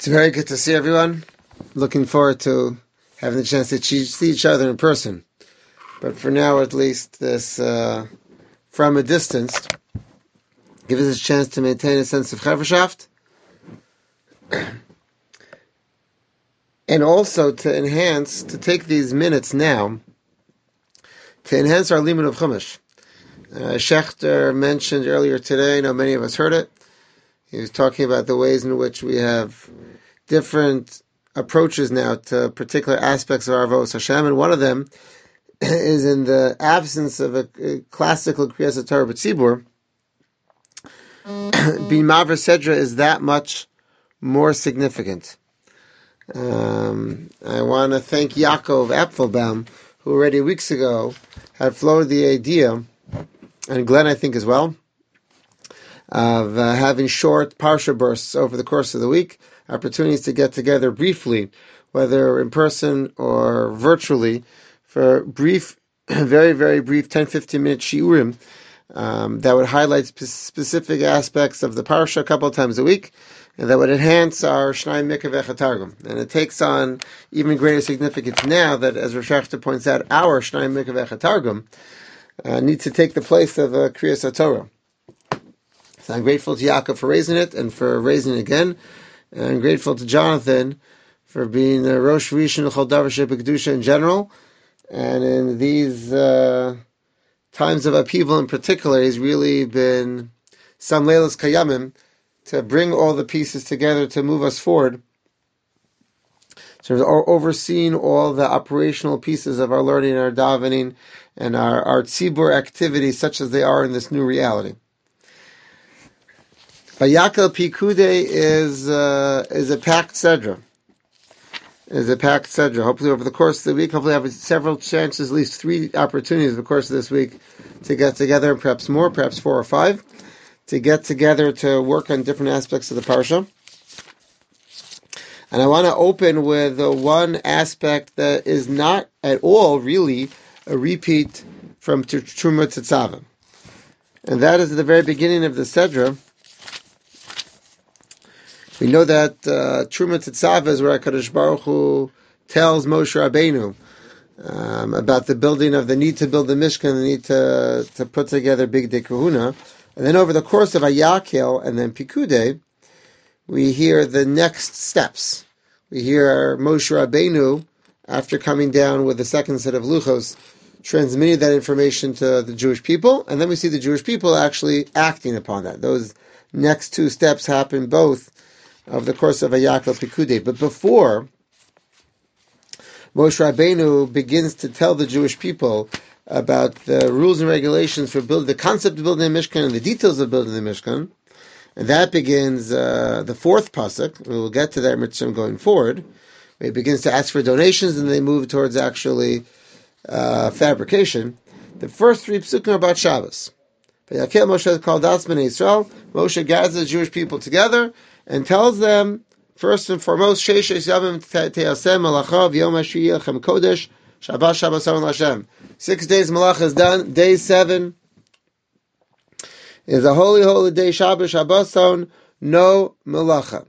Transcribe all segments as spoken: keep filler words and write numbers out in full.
It's very good to see everyone. Looking forward to having the chance to see each other in person. But for now, at least, this uh, from a distance gives us a chance to maintain a sense of Chaverschaft and also to enhance, to take these minutes now to enhance our limud of Chumash. Uh, Schechter mentioned earlier today, I know many of us heard it. He was talking about the ways in which we have different approaches now to particular aspects of our Avos Hashem, and one of them is in the absence of a, a classical Kriyas Torah B'tzibur. Being Maver Sedra is that much more significant. Um, I want to thank Yaakov Apfelbaum, who already weeks ago had floated the idea, and Glenn I think as well, of uh, having short parsha bursts over the course of the week, opportunities to get together briefly, whether in person or virtually, for brief, very, very brief ten to fifteen minute shiurim um, that would highlight spe- specific aspects of the parsha a couple of times a week, and that would enhance our Shnai Mikveh Targum. And it takes on even greater significance now that, as Rosh Hashanah points out, our Shnai Mikveh Targum uh, needs to take the place of uh, Kriyas Torah. So I'm grateful to Yaakov for raising it and for raising it again. And I'm grateful to Jonathan for being a Rosh Rishon L'chol Davar Shebekdusha in general. And in these uh, times of upheaval in particular, he's really been Sam Leilas Kayamim to bring all the pieces together to move us forward. So overseeing all the operational pieces of our learning and our davening and our, our tzibur activities such as they are in this new reality. Vayakal Pikude is uh, is a packed sedra. Is a packed sedra. Hopefully, over the course of the week, hopefully, have several chances, at least three opportunities over the course of this week to get together, perhaps more, perhaps four or five, to get together to work on different aspects of the parsha. And I want to open with uh, one aspect that is not at all really a repeat from Truma Tetzaveh, and that is at the very beginning of the sedra. We know that uh, Truma Tetzaveh is where HaKadosh Baruch Hu tells Moshe Rabbeinu um, about the building of the need to build the Mishkan, the need to, to put together Big Day Kahuna. And then over the course of Ayakel and then Pikude, we hear the next steps. We hear Moshe Rabbeinu, after coming down with the second set of Luchos, transmitting that information to the Jewish people, and then we see the Jewish people actually acting upon that. Those next two steps happen both of the course of Ayakel Pikude. But before Moshe Rabbeinu begins to tell the Jewish people about the rules and regulations for building, the concept of building a Mishkan and the details of building the Mishkan, and that begins uh, the fourth pasuk. We will get to that mitzvah going forward. He begins to ask for donations, and they move towards actually uh, fabrication. The first three psukim are about Shabbos. Vayakel Moshe called out Bnei Yisrael. Moshe gathers the Jewish people together and tells them, first and foremost, Sheish Yamim Te'asem Malacha V'Yom HaShiyah Chem Kodesh Shabbat Shabbason L'Hashem. Six days Malacha is done. Day seven is a holy, holy day. Shabbat Shabbason, no Malacha.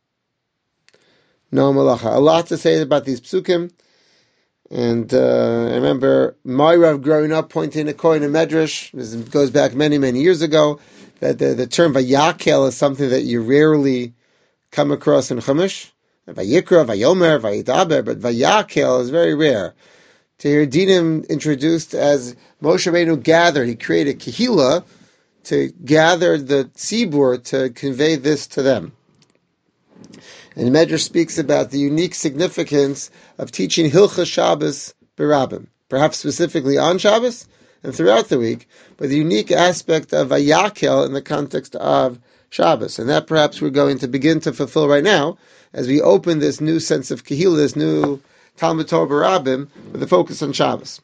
No Malacha. A lot to say about these psukim. And uh, I remember my Rav growing up pointing a coin in Medrash. This goes back many, many years ago. That the, the term Vayakel is something that you rarely come across in Chumash. Vayikra, Vayomer, Vayidaber, but Vayakel is very rare. To hear Dinim introduced as Moshe Rabbeinu gathered, he created Kehila to gather the Tzibur to convey this to them. And Medrash speaks about the unique significance of teaching Hilchas Shabbos B'Rabbim, perhaps specifically on Shabbos and throughout the week, but the unique aspect of Vayakel in the context of Shabbos. And that perhaps we're going to begin to fulfill right now as we open this new sense of Kehillah, this new Talmud Torah B'Rabbim, with a focus on Shabbos.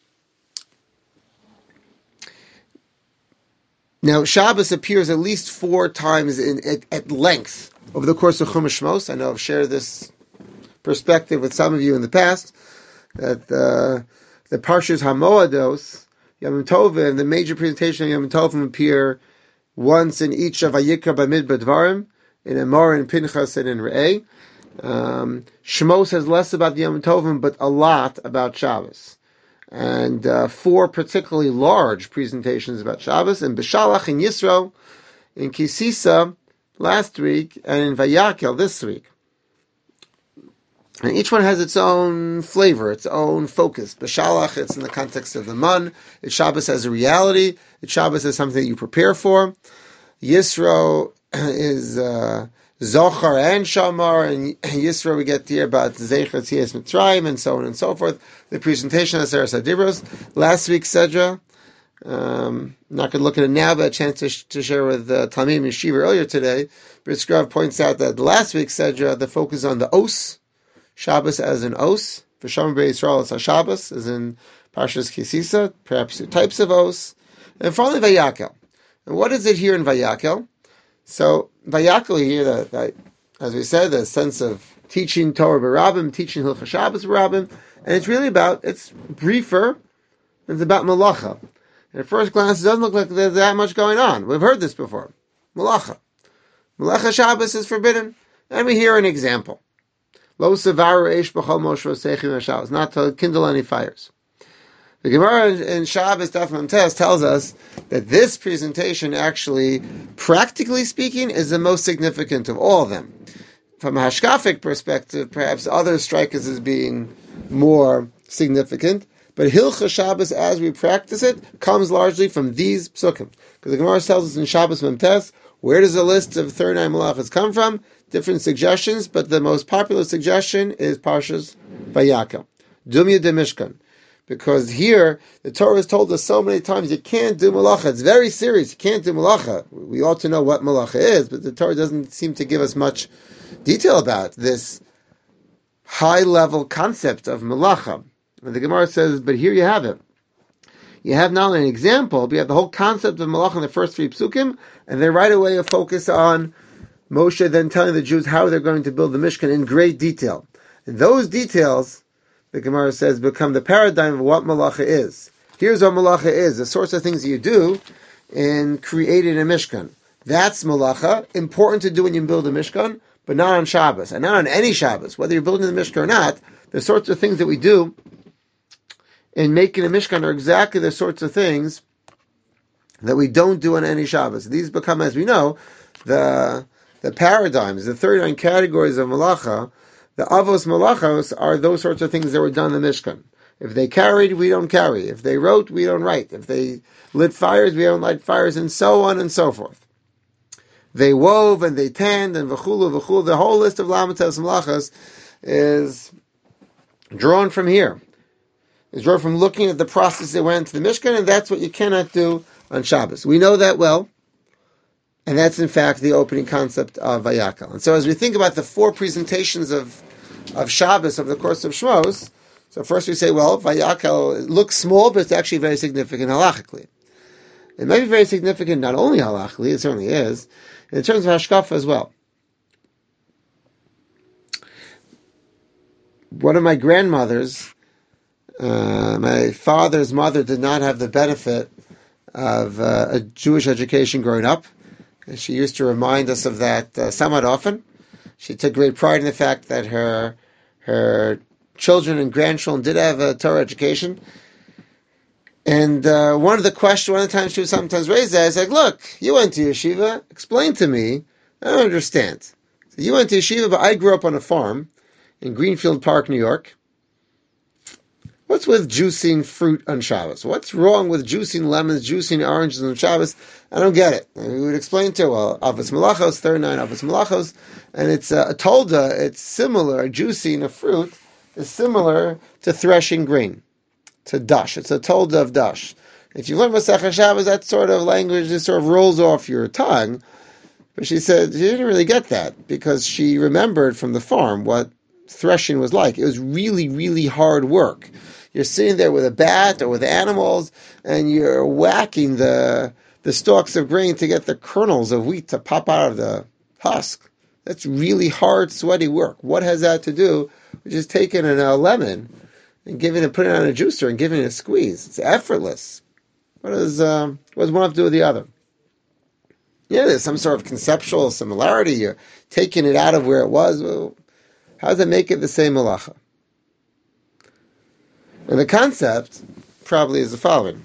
Now, Shabbos appears at least four times in, at, at length over the course of Chumash Shmos. I know I've shared this perspective with some of you in the past, that uh, the Parshas HaMoados, Yom Tovim, the major presentation of Yom Tovim appear once in each of Vayikra Bamidbar Dvarim, in Emor and Pinchas and in Re'eh. Um, Shmos says less about the Yom Tovim, but a lot about Shabbos. And uh, four particularly large presentations about Shabbos, in Beshalach, in Yisro, in Kisisa last week, and in Vayakel this week. And each one has its own flavor, its own focus. Beshalach, it's in the context of the man. It's Shabbos as a reality. It's Shabbos as something that you prepare for. Yisro is uh, Zochar and Shamar, and Yisro we get to hear about Zecher Tzias Mitzrayim, and so on and so forth. The presentation of Seres HaDibros. Last week's Sedra, um, not going to look at it now, but a chance to, sh- to share with uh, Talmim Yeshiva earlier today. Britt Skrav points out that last week's Sedra, the focus on the Os, Shabbos as an Os. For Shomer B'Yisrael Yisrael, it's a Shabbos, as in Parshas Kisisa, perhaps two types of Os. And finally, Vayakel. And what is it here in Vayakel? So, Vayakel here, the, the, as we said, the sense of teaching Torah B'Rabim, teaching Hilchah Shabbos B'Rabim, and it's really about, it's briefer, it's about Malacha. And at first glance, it doesn't look like there's that much going on. We've heard this before. Malacha. Malacha Shabbos is forbidden. And we hear an example. Lo sevaru eish b'chol moshvo seichim Shabbos, not to kindle any fires. The Gemara in Shabbos Daf Mem Tes tells us that this presentation actually, practically speaking, is the most significant of all of them. From a hashkafic perspective, perhaps others strike us as being more significant, but Hilchah Shabbos, as we practice it, comes largely from these psukim. Because the Gemara tells us in Shabbos Mem Tes, where does the list of thirty-nine malachas come from? Different suggestions, but the most popular suggestion is Parshas Vayakel. Dumya de Mishkan. Because here, the Torah has told us so many times, you can't do malacha. It's very serious. You can't do malacha. We ought to know what malacha is, but the Torah doesn't seem to give us much detail about this high-level concept of malacha. And the Gemara says, but here you have it. You have not only an example, but you have the whole concept of malacha in the first three psukim, and then right away a focus on Moshe then telling the Jews how they're going to build the Mishkan in great detail. And those details, the Gemara says, become the paradigm of what malacha is. Here's what malacha is, the sorts of things you do in creating a Mishkan. That's malacha, important to do when you build a Mishkan, but not on Shabbos, and not on any Shabbos, whether you're building the Mishkan or not. The sorts of things that we do in making a Mishkan are exactly the sorts of things that we don't do on any Shabbos. These become, as we know, the the paradigms, the thirty-nine categories of malacha. The avos malachos are those sorts of things that were done in the Mishkan. If they carried, we don't carry. If they wrote, we don't write. If they lit fires, we don't light fires, and so on and so forth. They wove and they tanned and v'chulu v'chulu. The whole list of lamates malachos is drawn from here. It's drawn from looking at the process that went into the Mishkan, and that's what you cannot do on Shabbos. We know that well. And that's, in fact, the opening concept of Vayakel. And so as we think about the four presentations of of Shabbos over the course of Shmos, so first we say, well, Vayakel looks small, but it's actually very significant halachically. It may be very significant not only halachically, it certainly is, in terms of hashkafa as well. One of my grandmothers, uh, my father's mother, did not have the benefit of uh, a Jewish education growing up. And she used to remind us of that uh, somewhat often. She took great pride in the fact that her her children and grandchildren did have a Torah education. And uh, one of the questions, one of the times she would sometimes raise that, is like, look, you went to yeshiva, explain to me, I don't understand. So you went to yeshiva, but I grew up on a farm in Greenfield Park, New York. What's with juicing fruit on Shabbos? What's wrong with juicing lemons, juicing oranges on Shabbos? I don't get it. And we would explain to her, well, Avos Malachos, thirty-nine Avos Malachos, and it's uh, a tolda, it's similar, juicing a fruit is similar to threshing grain, to dash. It's a tolda of dash. If you learn Masechah Shabbos, that sort of language just sort of rolls off your tongue. But she said she didn't really get that, because she remembered from the farm what threshing was like. It was really, really hard work. You're sitting there with a bat or with animals, and you're whacking the the stalks of grain to get the kernels of wheat to pop out of the husk. That's really hard, sweaty work. What has that to do with just taking a lemon and giving it, putting it on a juicer and giving it a squeeze? It's effortless. What does um, what does one have to do with the other? Yeah, there's some sort of conceptual similarity. You're taking it out of where it was. Well, How does that make it the same malacha? And the concept probably is the following.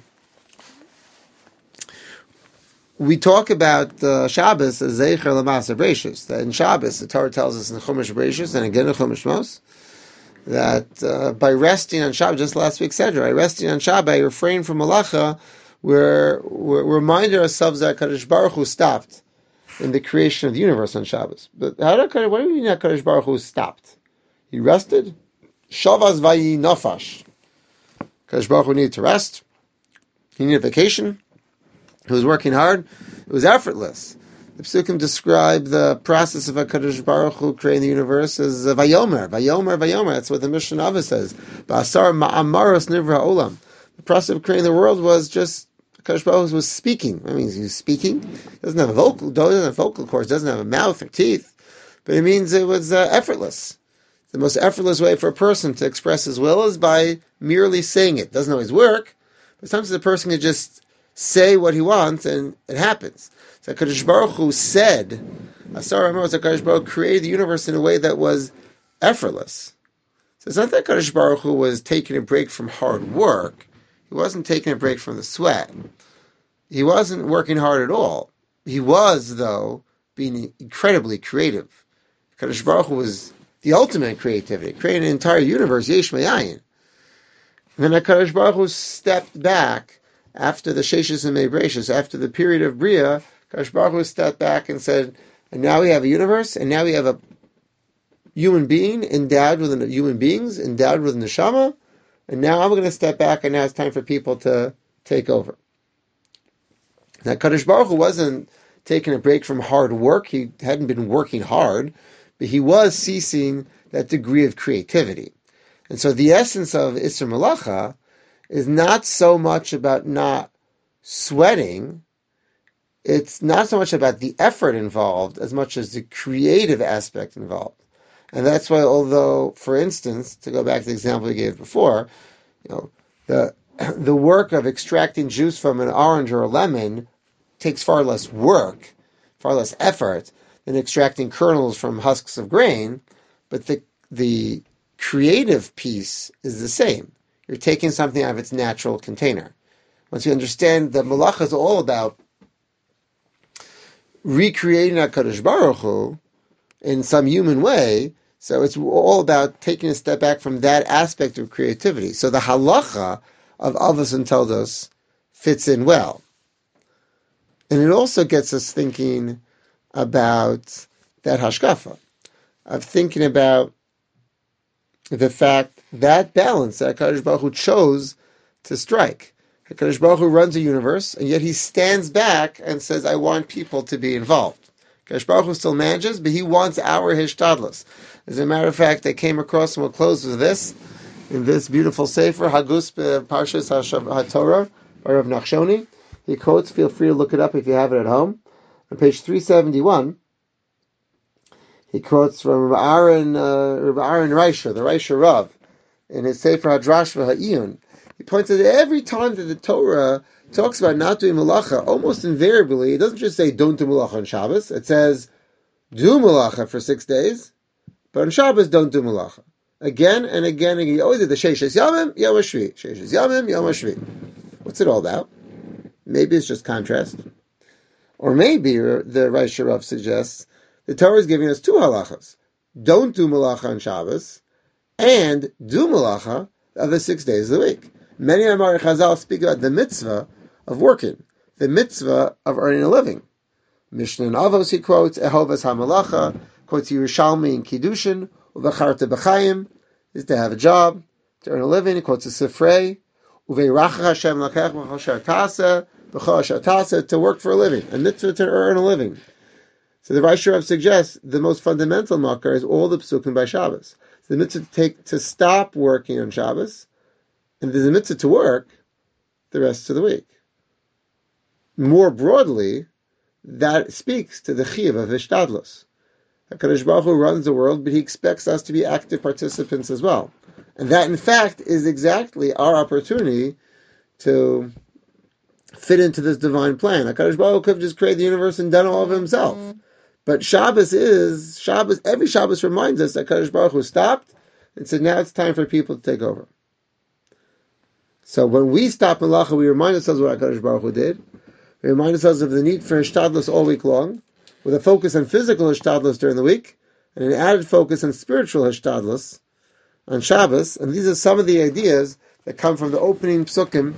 We talk about uh, Shabbos as Zeicher L'Maaseh Bereishis. That in Shabbos, the Torah tells us in Chumash Bereishis and again in Chumash Mos, that uh, by resting on Shabbos, just last week said, right, resting on Shabbos, I refrain from malacha, we're, we're reminding ourselves that HaKadosh Baruch Hu stopped in the creation of the universe on Shabbos. But how did HaKadosh, what do you mean HaKadosh Baruch Hu stopped? He rested? Shavas vayi nafash. HaKadosh Baruch Hu needed to rest. He needed vacation. He was working hard. It was effortless. The Psukim describe the process of HaKadosh Baruch Hu creating the universe as uh, Vayomer, Vayomer, Vayomer. That's what the Mishnah Avos says. Ba'asar ma'amaros nivra olam. The process of creating the world was just, HaKadosh Baruch Hu was speaking. That means he was speaking. He doesn't have a vocal, doesn't have vocal cords, doesn't have a mouth or teeth. But it means it was uh, effortless. The most effortless way for a person to express his will is by merely saying it. Doesn't always work, but sometimes a person can just say what he wants and it happens. So HaKadosh Baruch Hu said, Asar Amos, HaKadosh Baruch Hu created the universe in a way that was effortless. So it's not that HaKadosh Baruch Hu was taking a break from hard work. He wasn't taking a break from the sweat. He wasn't working hard at all. He was, though, being incredibly creative. HaKadosh Baruch Hu was the ultimate creativity, creating an entire universe, Yesh Mayayin. And then HaKadosh Baruch Hu stepped back after the Sheshis and Mebreshis, after the period of Bria. HaKadosh Baruch Hu stepped back and said, and now we have a universe, and now we have a human being endowed with human beings, endowed with neshama, and now I'm going to step back, and now it's time for people to take over. Now, HaKadosh Baruch Hu wasn't taking a break from hard work. He hadn't been working hard, but he was ceasing that degree of creativity. And so the essence of Isser Malacha is not so much about not sweating. It's not so much about the effort involved as much as the creative aspect involved. And that's why, although, for instance, to go back to the example we gave before, you know, the the work of extracting juice from an orange or a lemon takes far less work, far less effort than extracting kernels from husks of grain, but the the creative piece is the same. You're taking something out of its natural container. Once you understand that malacha is all about recreating HaKadosh Baruch Hu in some human way, so it's all about taking a step back from that aspect of creativity. So the halacha of Avos and Toldos fits in well. And it also gets us thinking about that hashkafa, of thinking about the fact that balance that HaKadosh Baruch Hu chose to strike. HaKadosh Baruch Hu runs a universe, and yet he stands back and says, I want people to be involved. HaKadosh Baruch Hu still manages, but he wants our hishtadlus. As a matter of fact, I came across, and we'll close with this, in this beautiful sefer, Hagus Parshas HaTorah, by Rav Nachshoni. He quotes, feel free to look it up if you have it at home. On page three seventy-one, he quotes from Rav Aaron, uh, Rav Aaron Reisha, the Reisha Rav, in his sefer Hadrash V'Ha'iyun. He points out that every time that the Torah talks about not doing malacha, almost invariably, it doesn't just say don't do malacha on Shabbos. It says do malacha for six days, but on Shabbos don't do malacha. Again and again and again. He always did the Sheishes Yamim, Yom HaShvi. Sheishes Yamim, Yom HaShvi. What's it all about? Maybe it's just contrast. Or maybe the Reisha Rav suggests the Torah is giving us two halachas. Don't do malacha on Shabbos, and do malacha the other six days of the week. Many Amar Chazal speak about the mitzvah of working, the mitzvah of earning a living. Mishnah and Avos, he quotes, Ehovas HaMalacha, quotes Yerushalmi in Kiddushin, Uvacharta B'chaim, is to have a job, to earn a living. He quotes a Sifrei, Uveirachach Hashem Lakech B'chol Shartasa, B'chol Shartasa, to work for a living, a mitzvah to earn a living. So the Reisha Rav suggests the most fundamental makar is all the psukim by Shabbos. So the mitzvah to take to stop working on Shabbos, and there's a mitzvah to work the rest of the week. More broadly, that speaks to the chiyuv of hishtadlus. HaKadosh Baruch Hu runs the world, but he expects us to be active participants as well. And that, in fact, is exactly our opportunity to fit into this divine plan. HaKadosh Baruch Hu could have just created the universe and done all of it himself. But Shabbos is, Shabbos, every Shabbos reminds us that Kadosh Baruch Hu stopped and said, now it's time for people to take over. So when we stop Melacha, we remind ourselves what HaKadosh Baruch Hu did. We remind ourselves of the need for Hishtadlus all week long, with a focus on physical Hishtadlus during the week, and an added focus on spiritual Hishtadlus on Shabbos. And these are some of the ideas that come from the opening psukim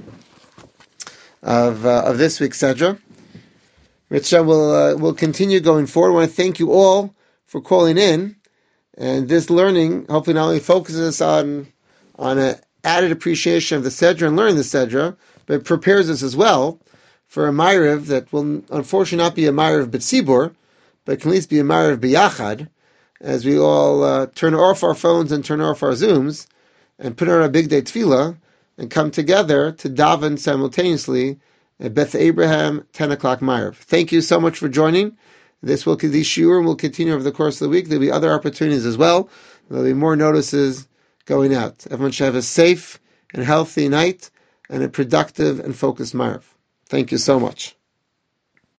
of uh, of this week's Sedra. Ritzah will uh, will continue going forward. I want to thank you all for calling in, and this learning hopefully not only focuses us on on an added appreciation of the Sedra and learning the Sedra, but it prepares us as well for a Ma'ariv that will unfortunately not be a Ma'ariv B'tzibur, but can at least be a Ma'ariv B'yachad, as we all uh, turn off our phones and turn off our Zooms and put on a big day tefillah and come together to daven simultaneously at Beth Abraham, ten o'clock Ma'ariv. Thank you so much for joining. This will these shiurim will continue over the course of the week. There'll be other opportunities as well. There'll be more notices going out. Everyone should have a safe and healthy night and a productive and focused Ma'ariv. Thank you so much.